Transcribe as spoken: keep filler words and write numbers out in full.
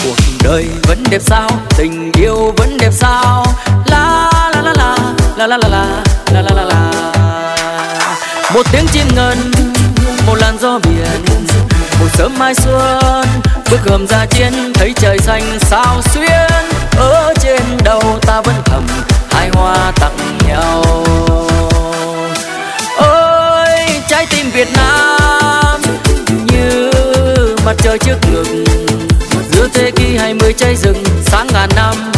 cuộc đời vẫn đẹp sao, tình yêu vẫn đẹp sao, la la la la la la la la la la la la. Một tiếng chim ngân, một làn gió biển, một sớm mai xuân, bước hầm ra chiến thấy trời xanh sao xuyên. Ở trên đầu ta vẫn thầm hai hoa tặng nhau. Ôi trái tim Việt Nam như mặt trời trước ngực, giữa thế kỷ hai mươi cháy rừng sáng ngàn năm.